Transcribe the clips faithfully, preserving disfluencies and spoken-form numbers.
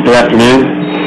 Good afternoon.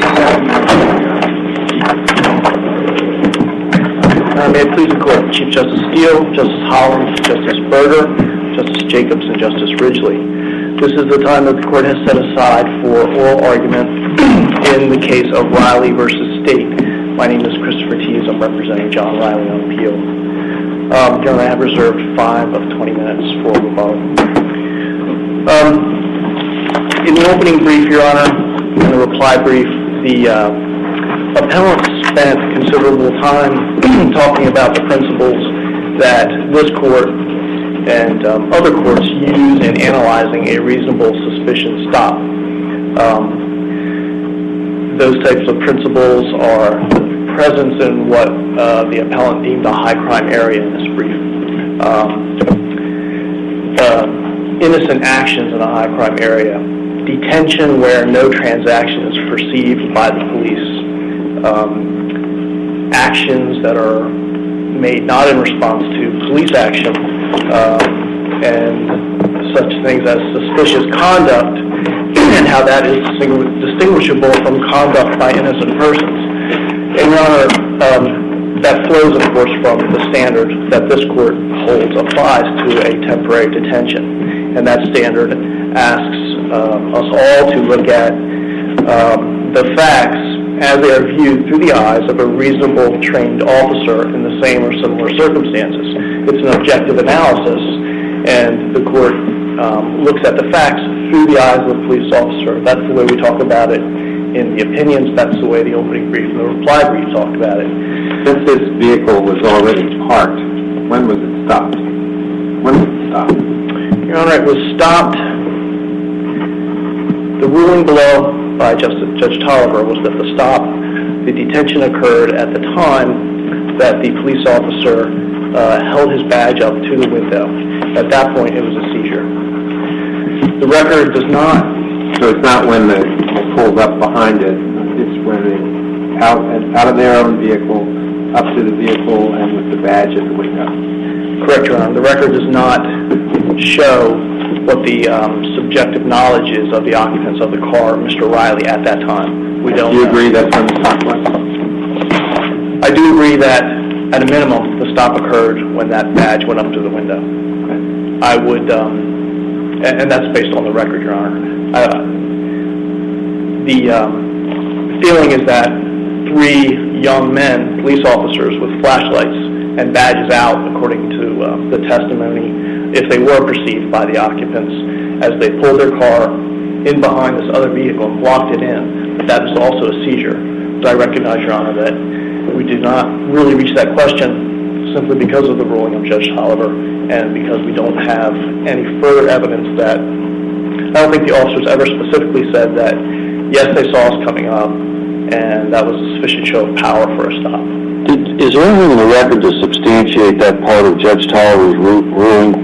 Uh, may it please the Court, Chief Justice Steele, Justice Holland, Justice Berger, Justice Jacobs, and Justice Ridgely. This is the time that the Court has set aside for oral argument in the case of Riley versus State. My name is Christopher Tees. I'm representing John Riley on appeal. Um, Your Honor, I have reserved five of twenty minutes for rebuttal. Um, in the opening brief, Your Honor, in the reply brief, the uh, appellant spent considerable time talking about the principles that this court and um, other courts use in analyzing a reasonable suspicion stop. Um, those types of principles are presence in what uh, the appellant deemed a high crime area in this brief. Um, uh, innocent actions in a high crime area. Detention where no transaction is perceived by the police. Um, actions that are made not in response to police action, um, and such things as suspicious conduct, and how that is distinguishable from conduct by innocent persons. And Your Honor, um, that flows, of course, from the standard that this court holds applies to a temporary detention. And that standard asks uh, us all to look at um, the facts as they are viewed through the eyes of a reasonable trained officer in the same or similar circumstances. It's an objective analysis, and the court um, looks at the facts through the eyes of the police officer. That's the way we talk about it in the opinions. That's the way the opening brief and the reply brief talked about it. Since this vehicle was already parked, when was it stopped? When was it stopped? Your Honor, it was stopped. The ruling below by Justice Judge Tolliver was that the stop, the detention occurred at the time that the police officer uh, held his badge up to the window. At that point, it was a seizure. The record does not. So it's not when they pulled up behind it. It's when they out out of their own vehicle, up to the vehicle, and with the badge at the window. Correct, Your Honor. The record does not show what the um, subjective knowledge is of the occupants of the car, Mister Riley, at that time. We don't. Do you know. agree that's when the stop was? I do agree that, at a minimum, the stop occurred when that badge went up to the window. Okay. I would, um, and, and that's based on the record, Your Honor. Uh, the um, feeling is that three young men, police officers with flashlights and badges out, according to uh, the testimony, if they were perceived by the occupants, as they pulled their car in behind this other vehicle and blocked it in, that that was also a seizure. But I recognize, Your Honor, that we did not really reach that question simply because of the ruling of Judge Tolliver and because we don't have any further evidence that, I don't think the officers ever specifically said that, yes, they saw us coming up, and that was a sufficient show of power for a stop. Did, is there anything in the record to substantiate that part of Judge Tolliver's ru- ruling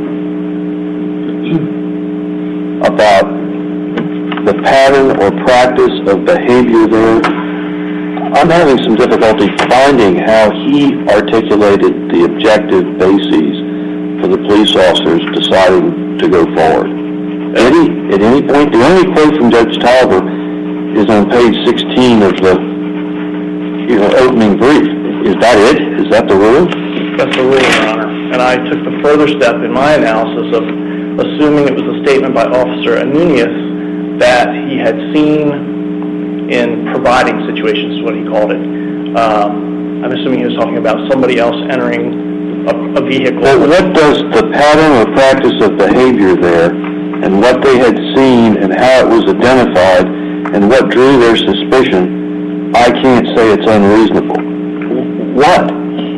about the pattern or practice of behavior there? I'm having some difficulty finding how he articulated the objective bases for the police officers deciding to go forward. At any, at any point, the only quote from Judge Tolliver is on page sixteen of the you know, opening brief. Is that it? Is that the ruling? That's the ruling, Your Honor. And I took the further step in my analysis of assuming it was a statement by Officer Anunez that he had seen in providing situations, is what he called it. Um, I'm assuming he was talking about somebody else entering a, a vehicle. Well, what does the pattern or practice of behavior there and what they had seen and how it was identified and what drew their suspicion, I can't say it's unreasonable. What?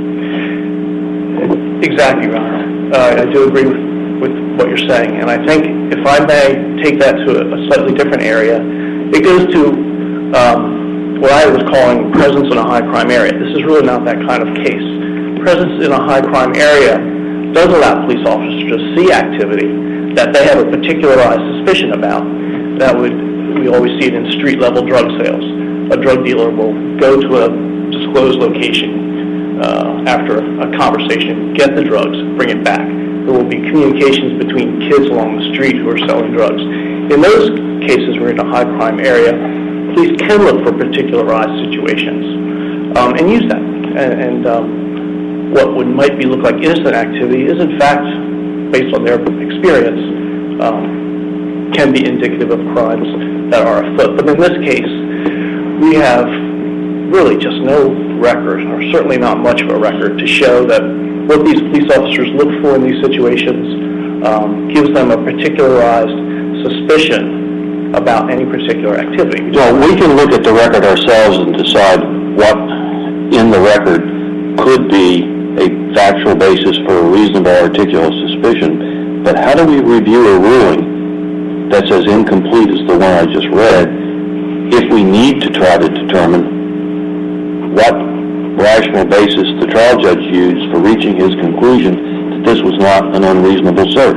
Exactly, Your Honor. Uh, I do agree with, with what you're saying, and I think if I may take that to a, a slightly different area, it goes to um, what I was calling presence in a high crime area. This is really not that kind of case. Presence in a high crime area does allow police officers to see activity that they have a particularized suspicion about. That would, we always see it in street level drug sales. A drug dealer will go to a disclosed location uh, after a conversation, get the drugs, bring it back. There will be communications between kids along the street who are selling drugs. In those cases, we're in a high crime area. police can look for particularized situations um, and use that. And, and um, what would might be look like innocent activity is, in fact, based on their experience, um, can be indicative of crimes that are afoot. But in this case, we have really just no record, or certainly not much of a record, to show that what these police officers look for in these situations um, gives them a particularized suspicion about any particular activity. Well, we can look at the record ourselves and decide what in the record could be a factual basis for a reasonable articulable suspicion, but how do we review a ruling that's as incomplete as the one I just read if we need to try to determine what rational basis the trial judge used for reaching his conclusion that this was not an unreasonable search?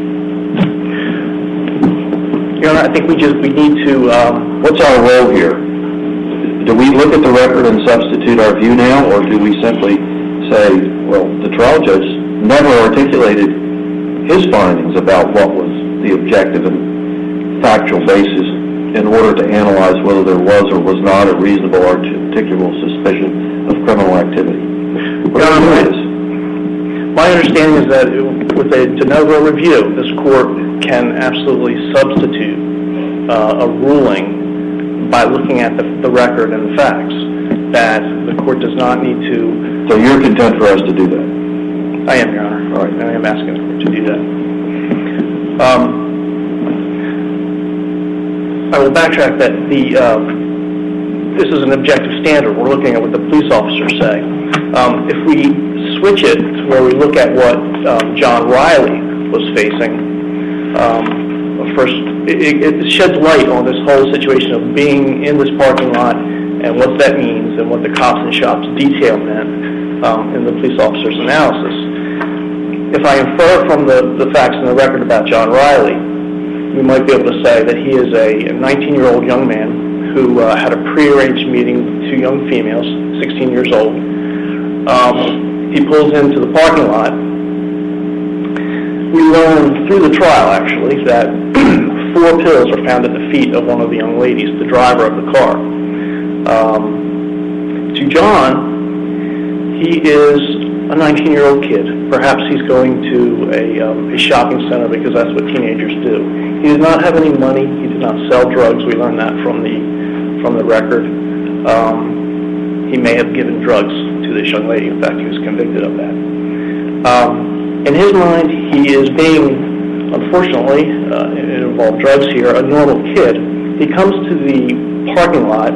Your Honor, I think we just we need to. Um, What's our role here? Do we look at the record and substitute our view now, or do we simply say, well, the trial judge never articulated his findings about what was the objective and factual basis in order to analyze whether there was or was not a reasonable articulable suspicion of criminal activity? Your Honor, my understanding is that with a de novo review, this court can absolutely substitute uh, a ruling by looking at the, the record and the facts, that the court does not need to... So you're content for us to do that? I am, Your Honor. All right. I am asking the court to do that. Um, I will backtrack that the uh, this is an objective standard. We're looking at what the police officers say. Um, if we switch it to where we look at what um, John Riley was facing, um, first, it, it sheds light on this whole situation of being in this parking lot and what that means and what the cops and shops detail meant um, in the police officer's analysis. If I infer from the, the facts in the record about John Riley, we might be able to say that he is a nineteen-year-old young man who uh, had a prearranged meeting with two young females, sixteen years old. Um, he pulls into the parking lot. We learn through the trial, actually, that four pills are found at the feet of one of the young ladies, the driver of the car. Um, to John, he is a nineteen-year-old kid. Perhaps he's going to a, um, a shopping center because that's what teenagers do. He did not have any money. He did not sell drugs. We learned that from the from the record. Um, he may have given drugs to this young lady. In fact, he was convicted of that. Um, in his mind, he is being, unfortunately, uh, it involved drugs here, a normal kid. He comes to the parking lot.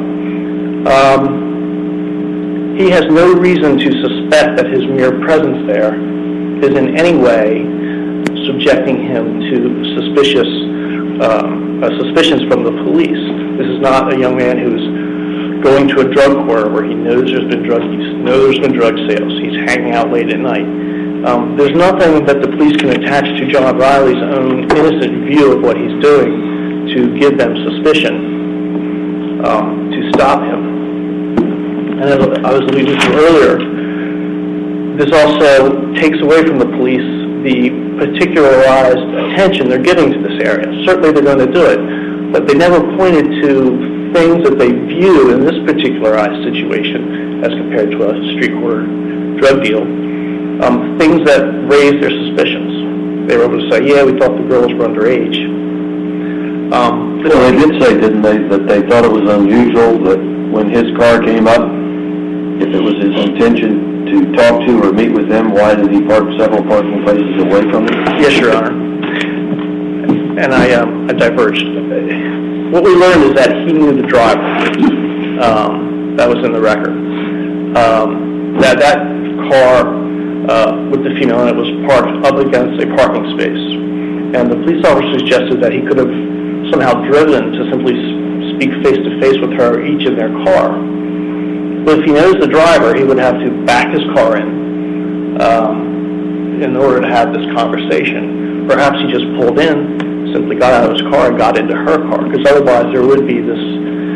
Um, he has no reason to suspect that his mere presence there is in any way subjecting him to suspicious um, uh, suspicions from the police. This is not a young man who's going to a drug corner where he knows there's been drug he knows there's been drug sales. He's hanging out late at night. Um, there's nothing that the police can attach to John Riley's own innocent view of what he's doing to give them suspicion um, to stop him. And as I was alluding to earlier, this also takes away from the police the particularized attention they're giving to this area. Certainly they're going to do it, but they never pointed to things that they view in this particularized situation as compared to a street corner drug deal, um, things that raise their suspicions. They were able to say, yeah, we thought the girls were underage. Um, well, they did say, didn't they, that they thought it was unusual that when his car came up, if it was his intention to talk to or meet with them, why did he park several parking places away from them? Yes, Your Honor. And I, um, I diverged. What we learned is that he knew the driver. Um, that was in the record. Um, that that car uh, with the female in it was parked up against a parking space. And the police officer suggested that he could have somehow driven to simply speak face-to-face with her, each in their car. But if he knows the driver, he would have to back his car in um, in order to have this conversation. Perhaps he just pulled in, simply got out of his car and got into her car, because otherwise there would be this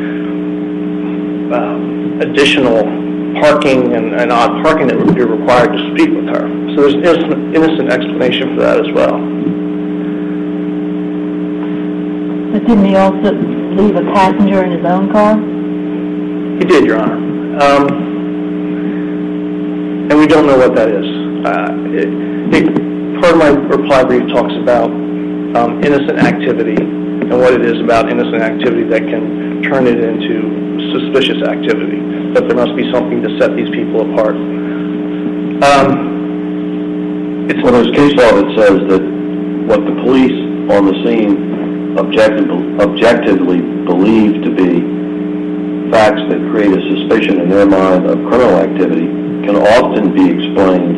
um, additional parking and, and odd parking that would be required to speak with her. So there's an innocent, innocent explanation for that as well. But didn't he also leave a passenger in his own car? He did, Your Honor. Um, and we don't know what that is. Uh, it, it, part of my reply brief talks about um, innocent activity and what it is about innocent activity that can turn it into suspicious activity, that there must be something to set these people apart. Um, it's well, there's case law that says that what the police on the scene objective, objectively believe to be facts that create a suspicion in their mind of criminal activity can often be explained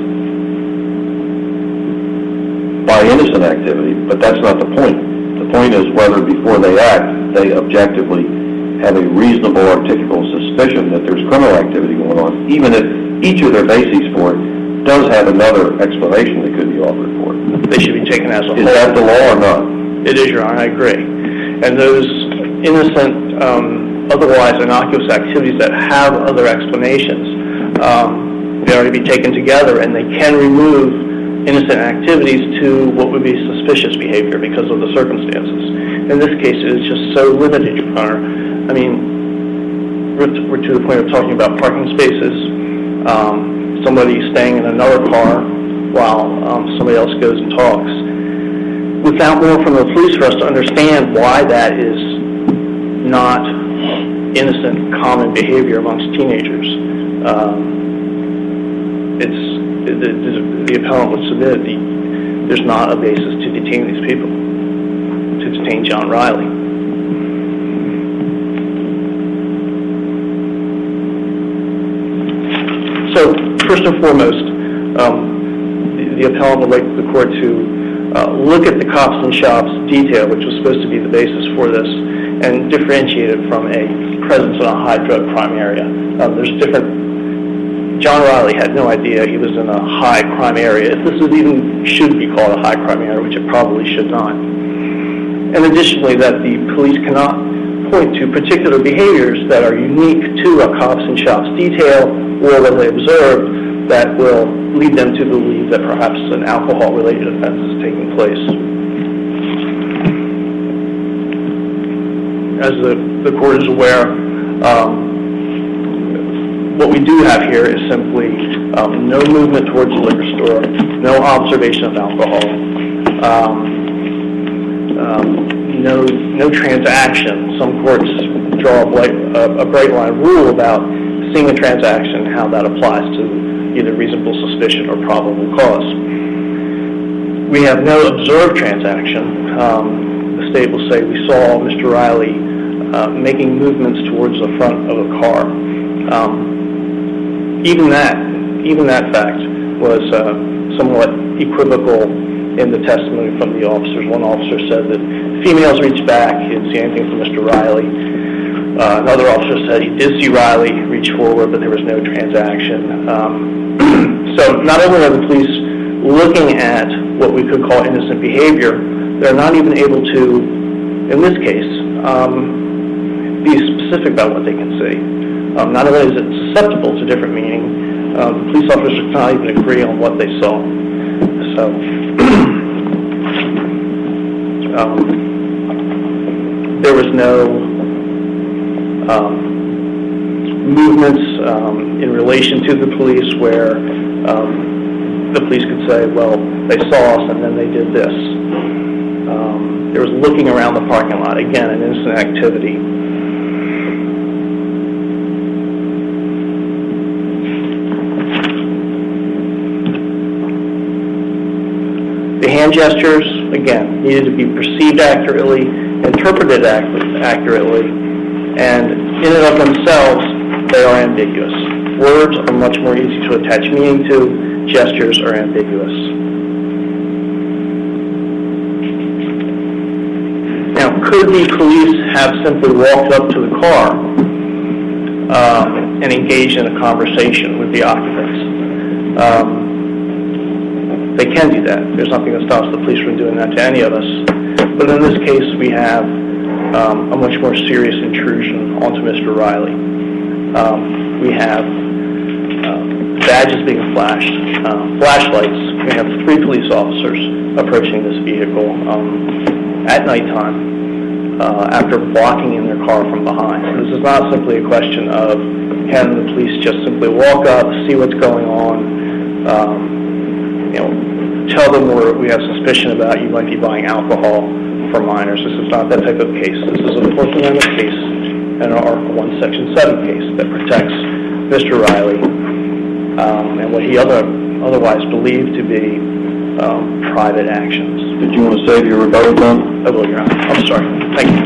by innocent activity, but that's not the point. The point is whether before they act, they objectively have a reasonable articulable suspicion that there's criminal activity going on, even if each of their bases for it does have another explanation that could be offered for it. They should be taken as a whole. Is that the law or not? It is, Your Honor, I agree. And those innocent, um, otherwise innocuous activities that have other explanations, um, they are to be taken together, and they can remove innocent activities to what would be suspicious behavior because of the circumstances. In this case, it is just so limited, Your Honor. I mean, we're to, we're to the point of talking about parking spaces, um, somebody staying in another car while um, somebody else goes and talks. Without more from the police for us to understand why that is not innocent, common behavior amongst teenagers, um, it's the, the, the appellant would submit the, there's not a basis to detain these people, to detain John Riley. So, first and foremost, um, the, the appellant would like the court to uh, look at the cops and shops detail, which was supposed to be the basis for this, and differentiate it from a presence in a high drug crime area. Um, there's different. John Riley had no idea he was in a high crime area, if this is even should be called a high crime area, which it probably should not. And additionally, that the police cannot point to particular behaviors that are unique to a cops and shops detail or what they observed that will lead them to believe that perhaps an alcohol-related offense is taking place. As the, the court is aware, um, what we do have here is simply um, no movement towards the liquor store, no observation of alcohol, um, um, no no transaction. Some courts draw a bright, a, a bright line rule about seeing a transaction, how that applies to either reasonable suspicion or probable cause. We have no observed transaction. Um, the state will say we saw Mister Riley uh, making movements towards the front of a car. Um, Even that, even that fact was uh, somewhat equivocal in the testimony from the officers. One officer said that females reached back, he didn't see anything from Mister Riley. Uh, another officer said he did see Riley reach forward, but there was no transaction. Um, so not only are the police looking at what we could call innocent behavior, they're not even able to, in this case, um, be specific about what they can see. Um, not only is it susceptible to different meaning, uh, the police officers cannot even agree on what they saw. So, um, there was no um, movements um, in relation to the police where um, the police could say, well, they saw us and then they did this. Um, there was looking around the parking lot, again, an innocent activity. The hand gestures, again, needed to be perceived accurately, interpreted ac- accurately, and in and of themselves, they are ambiguous. Words are much more easy to attach meaning to. Gestures are ambiguous. Now, could the police have simply walked up to the car um, and engaged in a conversation with the occupants? Um, They can do that. There's nothing that stops the police from doing that to any of us. But in this case, we have um, a much more serious intrusion onto Mister Riley. Um, we have uh, badges being flashed, uh, flashlights. We have three police officers approaching this vehicle um, at nighttime. uh, after blocking in their car from behind. So this is not simply a question of having the police just simply walk up, see what's going on, um, you know, tell them we're, we have suspicion about you might be buying alcohol for minors. This is not that type of case. This is a Fourth Amendment case and an Article one, Section seven case that protects Mister Riley um, and what he other, otherwise believed to be um, private actions. Did you want to save your rebuttal time? I will, Your Honor. I'm sorry. Thank you.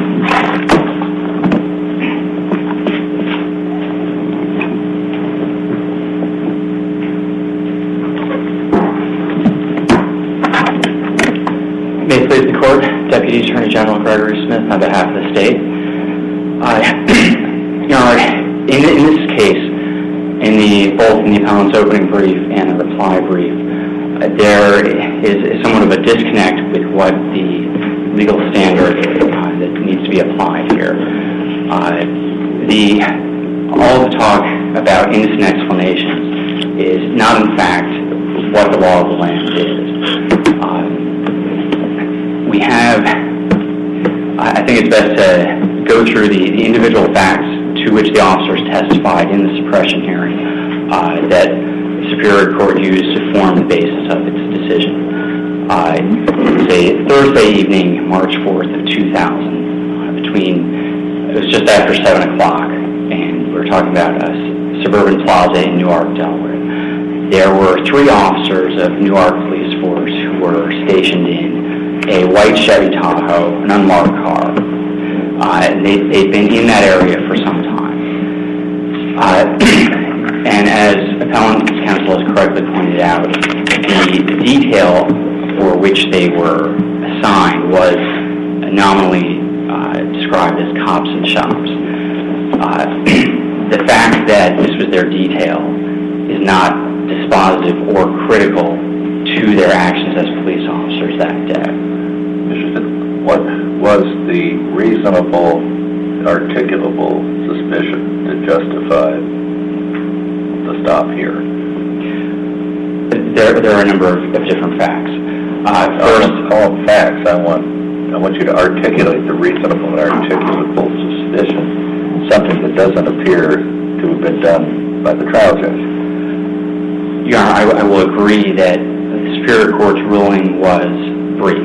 May it please the Court, Deputy Attorney General Gregory Smith on behalf of the state. Uh, Your Honor, in, in this case, in the both in the appellant's opening brief and the reply brief, uh, there is, is somewhat of a disconnect with what the legal standard uh, that needs to be applied here. Uh, the all the talk about innocent explanations is not, in fact, what the law of the land is. Uh, we have, I think it's best to go through the, the individual facts to which the officers testified in the suppression hearing uh, that the Superior Court used to form the basis of its decision. Uh, it was a Thursday evening, March fourth of two thousand, uh, between, it was just after seven o'clock, and we were talking about a suburban plaza in Newark, Delaware. There were three officers of Newark Police Force who were stationed in a white Chevy Tahoe, an unmarked car. Uh, they, they'd been in that area for some time. Uh, and as Appellant Counsel has correctly pointed out, the detail for which they were assigned was nominally uh, described as cops and shops. Uh, the fact that this was their detail is not dispositive or critical to their actions as police officers that day. Mister What was the reasonable, articulable suspicion that justified the stop here? There, there are a number of, of different facts. Uh, first, I call them facts. I want, I want you to articulate the reasonable and articulable suspicion, something that doesn't appear to have been done by the trial judge. Your Honor, I, I will agree that the Superior Court's ruling was brief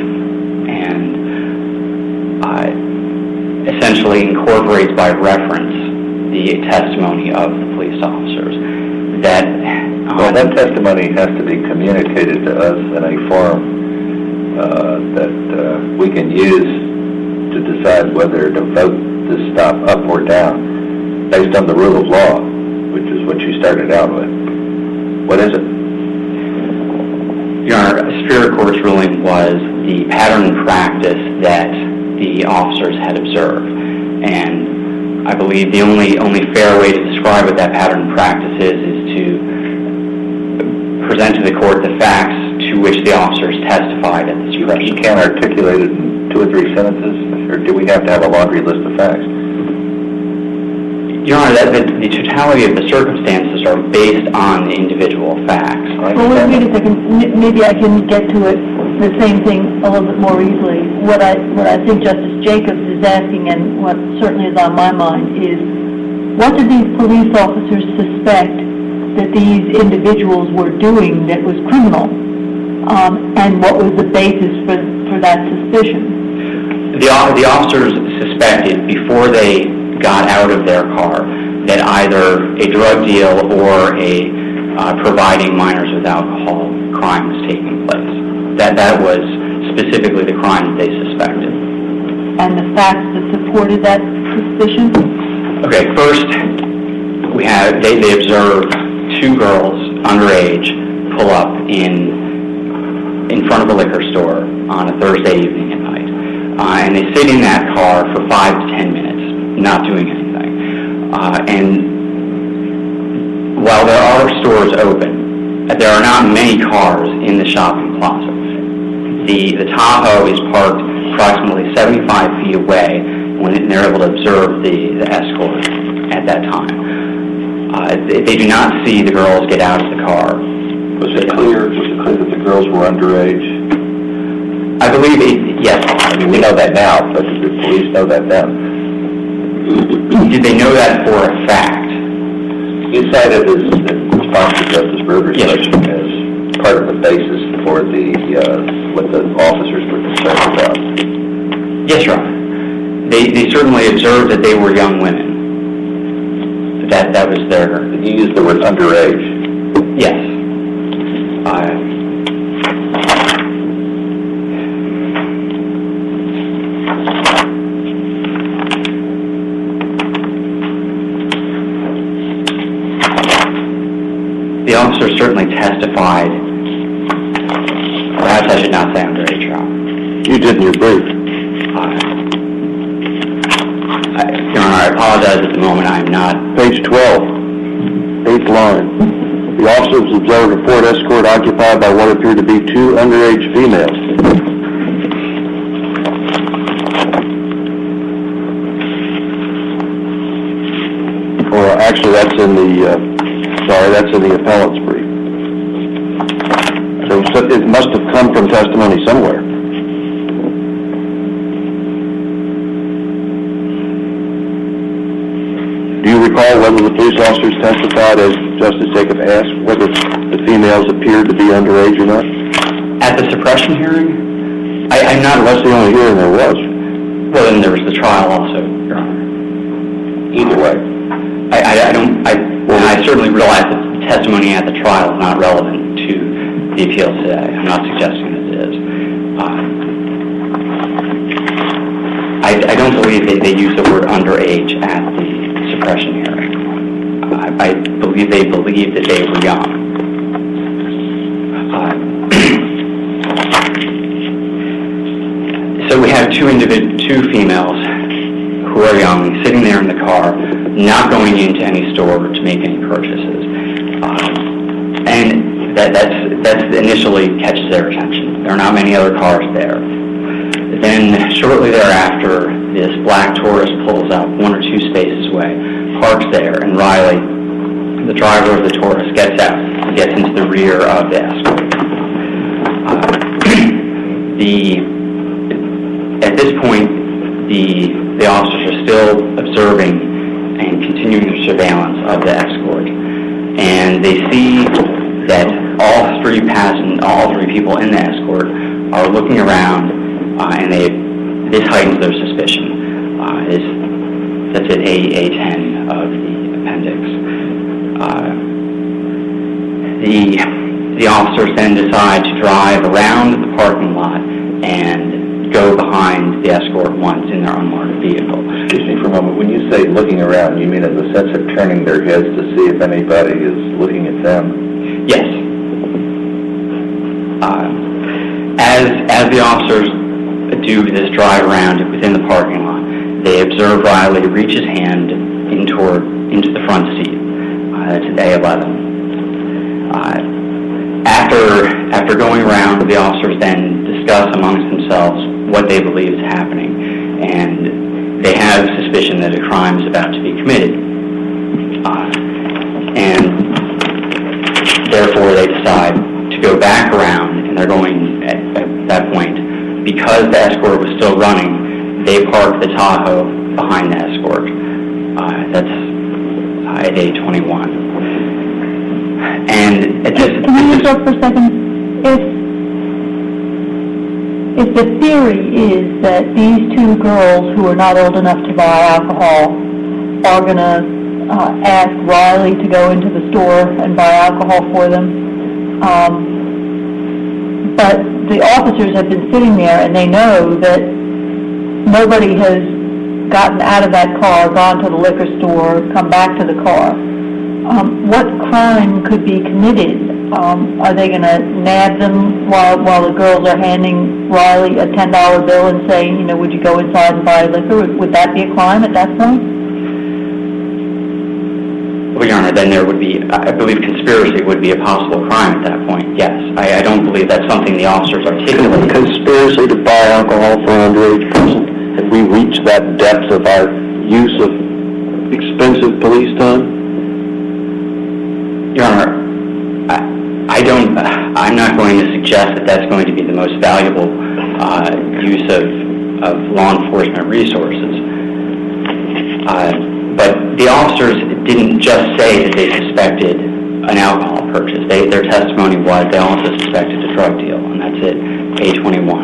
and uh, essentially incorporates by reference the testimony of the police officers. That um, well, that testimony has to be communicated to us in a form uh, that uh, we can use to decide whether to vote this stop up or down based on the rule of law, which is what you started out with. What is it? Your Honor, the Superior Court's ruling was the pattern and practice that the officers had observed. And I believe the only only fair way to describe what that pattern and practice is is to present to the court the facts to which the officers testified at the suppression. You can't articulate it in two or three sentences, or do we have to have a laundry list of facts? Your Honor, that, the, the totality of the circumstances are based on the individual facts. Well, wait, wait a second. M- maybe I can get to it, the same thing, a little bit more easily. What I what I think Justice Jacobs is asking, and what certainly is on my mind, is what did these police officers suspect that these individuals were doing that was criminal, um, and what was the basis for for that suspicion? The, the officers suspected before they got out of their car that either a drug deal or a uh, providing minors with alcohol crime was taking place. That that was specifically the crime that they suspected. And the facts that supported that suspicion? Okay, first we have they, they observed two girls underage pull up in in front of a liquor store on a Thursday evening at night, uh, and they sit in that car for five to ten minutes. Not doing anything. Uh, and while there are stores open, there are not many cars in the shopping plaza. The, the Tahoe is parked approximately seventy-five feet away when they're able to observe the, the escort at that time. Uh, they, they do not see the girls get out of the car. Was it clear, was it clear that the girls were underage? I believe, it, yes. I mean, we know that now, but did the police know that then? Did they know that for a fact? You cited as, in response to Justice Berger's Yes. question, as part of the basis for the, uh, what the officers were concerned about. Yes, Your Honor. They, they certainly observed that they were young women. That, that was their... You used the word underage. Yes. Uh, the officer certainly testified. Perhaps I should not say underage, Your Honor. You did in your brief. Uh, I, Your Honor, I apologize at the moment. I'm not... Page twelve, eighth line. The officers observed a Ford Escort occupied by what appeared to be two underage females. Or actually, that's in the, uh, sorry, that's in the appellant's brief. So so it must have come from testimony somewhere. Do you recall whether the police officers testified, as Justice Jacob asked, whether the females appeared to be underage or not? At the suppression hearing, I, I'm not... That's the only hearing there was. Well, then there was the trial also, Your Honor. Either way. I, I, I don't... I, and I certainly realize that testimony at the trial is not relevant to the appeal today. I'm not suggesting that it is. Uh, I, I don't believe they, they used the word underage at the suppression hearing. I, I believe they believed that they were young. Uh, so we have two individ- two females who are young, sitting there in the car, not going into any store to make any purchases. Uh, and that that's, that's initially catches their attention. There are not many other cars there. Then, shortly thereafter, this black Taurus pulls up one or two spaces away, parks there, and Riley, the driver of the Taurus, gets out and gets into the rear of the Escort. Uh, the, at this point, the, the officers are still observing and continuing their surveillance of the Escort. And they see that all three passen- all three people in the Escort are looking around. Uh, and they, this heightens their suspicion. Uh, is, that's at A ten of the appendix. Uh, the, the officers then decide to drive around the parking lot and go behind the Escort once in their unmarked vehicle. Excuse me for a moment. When you say looking around, you mean in the sense of turning their heads to see if anybody is looking at them? Yes. Uh, as, as the officers do this drive around within the parking lot, they observe Riley reach his hand in toward, into the front seat. Uh, that's at A eleven. Uh, after, after going around, the officers then discuss amongst themselves what they believe is happening, and they have suspicion that a crime is about to be committed. Uh, and therefore they decide to go back around, and they're going at, at that point, because the Escort was still running, they parked the Tahoe behind the Escort. Uh, that's uh, at A twenty-one. And at this... Can you interrupt for a second? If, if the theory is that these two girls who are not old enough to buy alcohol are going to uh, ask Riley to go into the store and buy alcohol for them, um, but the officers have been sitting there and they know that nobody has gotten out of that car, gone to the liquor store, come back to the car. Um, what crime could be committed? Um, are they going to nab them while while the girls are handing Riley a ten dollar bill and saying, you know, would you go inside and buy liquor? Would, would that be a crime at that point? Well, Your Honor, then there would be, I believe conspiracy would be a possible crime at that point, yes. I, I don't believe that's something the officers articulate. Conspiracy to buy alcohol for an underage person? Have we reached that depth of our use of expensive police time? Your Honor, I, I don't, I'm not going to suggest that that's going to be the most valuable uh, use of, of law enforcement resources. Uh, but the officers didn't just say that they suspected an alcohol purchase. They, their testimony was they also suspected a drug deal, and that's it, A twenty-one.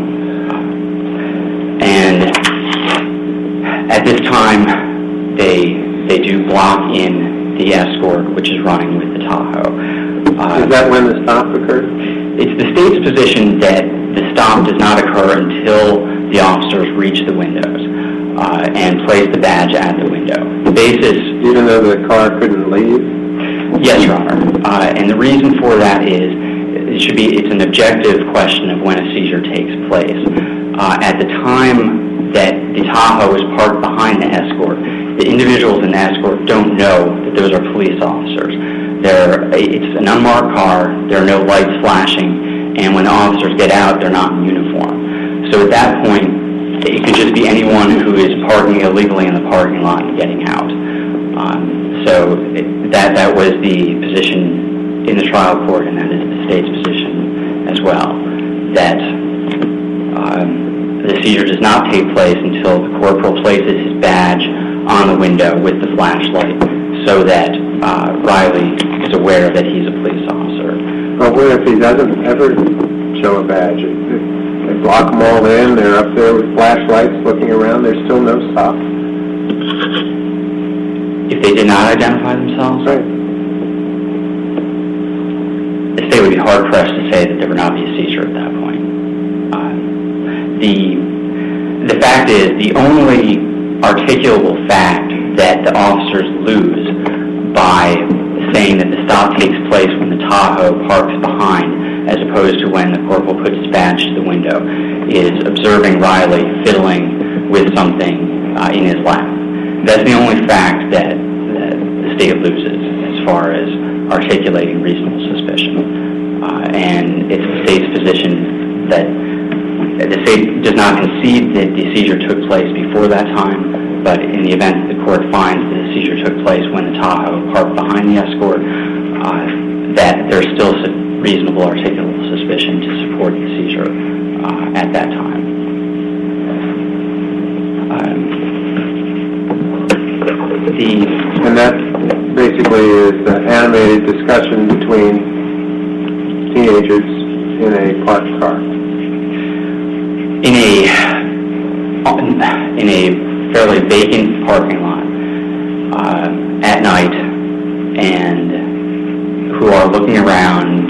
And at this time, they they do block in the Escort, which is running with the Tahoe. Uh, Is that when the stop occurred? It's the state's position that the stop does not occur until the officers reach the windows uh, and place the badge at the window. The basis... Even though the car couldn't leave? Yes, Your Honor. Uh, and the reason for that is it should be it's an objective question of when a seizure takes place. Uh, at the time that the Tahoe is parked behind the Escort, the individuals in the Escort don't know that those are police officers. They're, it's an unmarked car, there are no lights flashing, and when the officers get out, they're not in uniform. So at that point, it could just be anyone who is parking illegally in the parking lot and getting out. Um, so it, that, that was the position in the trial court, and that is the state's position as well, that um, the seizure does not take place until the corporal places his badge on the window with the flashlight so that uh, Riley is aware that he's a police officer. Well, what if he doesn't ever show a badge? They block them all in, they're up there with flashlights looking around, there's still no stop. If they did not identify themselves, Right. the state would be hard-pressed to say that there would not be a seizure at that point. Uh, the, the fact is, the only articulable fact that the officers lose by saying that the stop takes place when the Tahoe parks behind as opposed to when the corporal puts his badge to the window is observing Riley fiddling with something uh, in his lap. That's the only fact that, that the state loses as far as articulating reasonable suspicion. Uh, and it's the state's position that the state does not concede that the seizure took place before that time, but in the event that the court finds that the seizure took place when the Tahoe parked behind the Escort, uh, that there's still reasonable articulable suspicion to support the seizure uh, at that time. Um, the And that basically is an animated discussion between teenagers in a parked car. in a in a fairly vacant parking lot uh, at night, and who are looking around,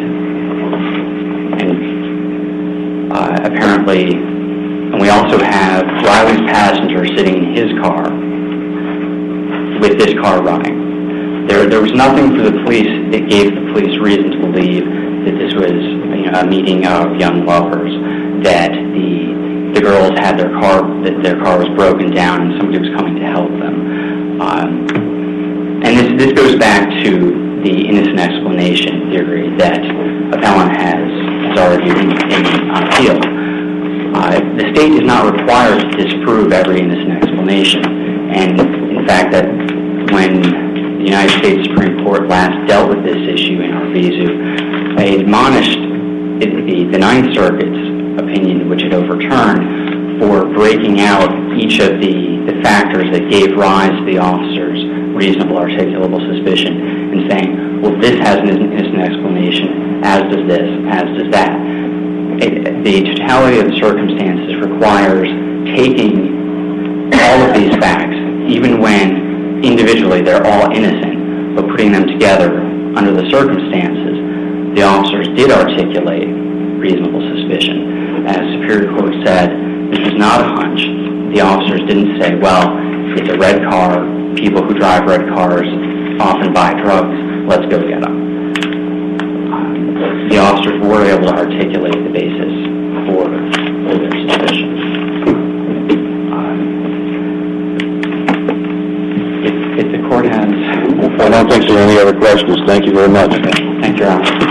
and uh, apparently, and we also have Riley's passenger sitting in his car with this car running. There, there was nothing for the police that gave the police reason to believe that this was, you know, a meeting of young lovers, that the the girls had their car, that their car was broken down and somebody was coming to help them. Um, and this, this goes back to the innocent explanation theory that appellant has, has argued in, in appeal. Uh, the state is not required to disprove every innocent explanation, and in fact that when the United States Supreme Court last dealt with this issue in Arvizu, they admonished the, the Ninth Circuit's opinion, which it overturned, for breaking out each of the, the factors that gave rise to the officer's reasonable articulable suspicion and saying, well, this has an innocent explanation, as does this, as does that. It, the totality of the circumstances requires taking all of these facts, even when individually they're all innocent, but putting them together under the circumstances, the officers did articulate reasonable suspicion. As Superior Court said, this was not a hunch. The officers didn't say, well, it's a red car, people who drive red cars often buy drugs, let's go get them. Um, the officers were able to articulate the basis for, for their suspicion. Um, if, if the court has... I don't think there are any other questions. Thank you very much. Okay. Thank you, Your Honor.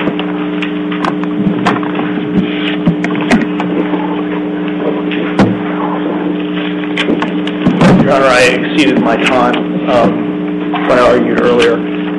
Your Honor, I exceeded my time um, when I argued earlier.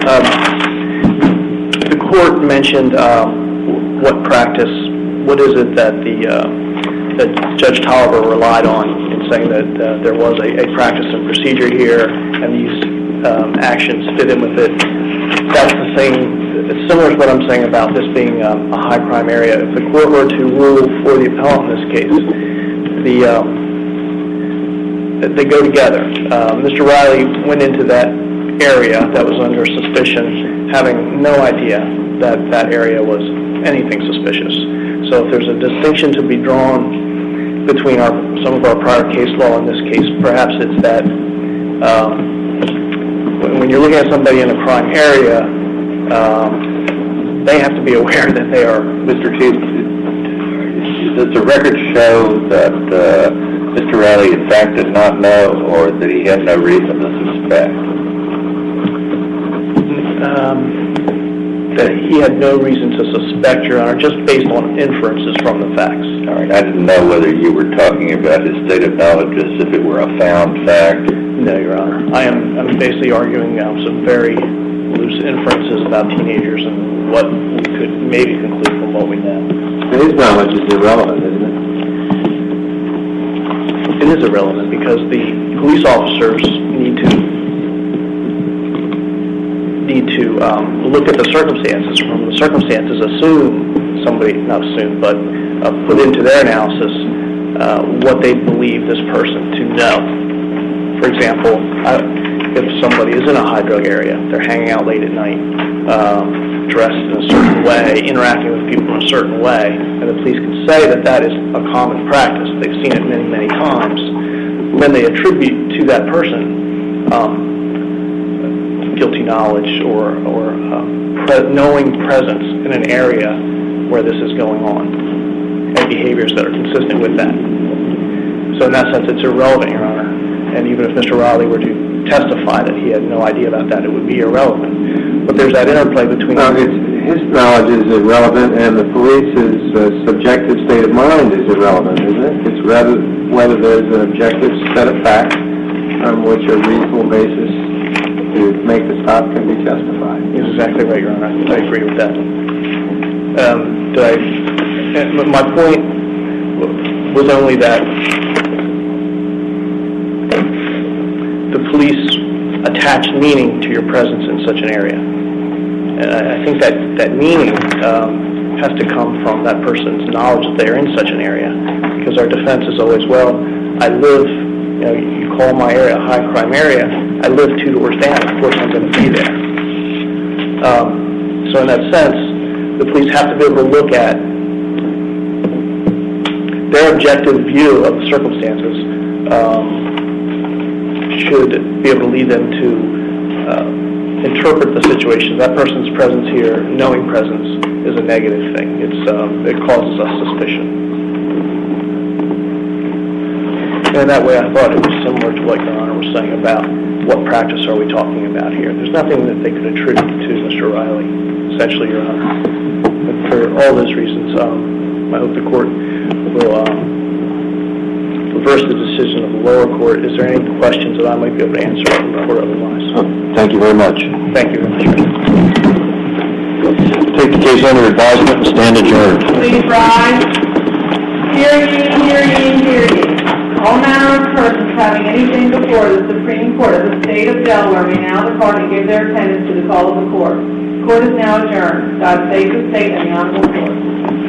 Um, the court mentioned um, what practice, what is it that the uh, that Judge Tolliver relied on in saying that uh, there was a, a practice and procedure here, and these um, actions fit in with it. That's the same, it's similar to what I'm saying about this being um, a high crime area. If the court were to rule for the appellant in this case, the um, they go together. Uh, Mister Riley went into that area that was under suspicion, having no idea that that area was anything suspicious. So if there's a distinction to be drawn between our, some of our prior case law in this case, perhaps it's that um, when you're looking at somebody in a crime area, um, they have to be aware that they are... Mister Chief, does the record show that uh, Mister Riley in fact did not know, or that he had no reason to suspect? Um, that he had no reason to suspect, Your Honor, just based on inferences from the facts. All right. I didn't know whether you were talking about his state of knowledge as if it were a found fact. No, Your Honor. I am I'm basically arguing um, some very loose inferences about teenagers and what we could maybe conclude from what we know. His knowledge is irrelevant, isn't it? It is irrelevant because the police officers need to need to um, look at the circumstances. From the circumstances, assume somebody, not assume, but uh, put into their analysis uh, what they believe this person to know. For example, I, if somebody is in a high drug area, they're hanging out late at night, um, dressed in a certain way, interacting with people in a certain way, and the police can say that that is a common practice. They've seen it many, many times. Then they attribute to that person um, guilty knowledge or, or uh, pre- knowing presence in an area where this is going on, and behaviors that are consistent with that. So in that sense, it's irrelevant, Your Honor. And even if Mister Riley were to testify that he had no idea about that, it would be irrelevant. But there's that interplay between... No, it's, his knowledge is irrelevant, and the police's uh, subjective state of mind is irrelevant, isn't it? It's rather whether there's an objective set of facts on which a reasonable basis to make the stop can be justified. That's exactly right, Your Honor. I agree with that. Um, did I... My point was only that the police attach meaning to your presence in such an area. And I think that, that meaning um, has to come from that person's knowledge that they are in such an area. Because our defense is always, well, I live, you know, you call my area a high crime area, I live two doors down, of course I'm going to be there. Um, so in that sense, the police have to be able to look at their objective view of the circumstances um, should be able to lead them to uh, interpret the situation. That person's presence here, knowing presence, is a negative thing. It's um, it causes us suspicion. And in that way, I thought it was similar to what Your Honor was saying about what practice are we talking about here. There's nothing that they could attribute to Mister Riley, essentially, Your Honor. But for all those reasons, um, I hope the court will um, reverse the decision of the lower court. Is there any questions that I might be able to answer from the court otherwise? Oh, thank you very much. Thank you very much. Take the case under advisement and stand adjourned. Please rise. Hear ye, hear ye, hear ye. All manner of persons having anything before the Supreme Court of the State of Delaware may now depart and give their attendance to the call of the court. Court is now adjourned. God save the state and the honorable court.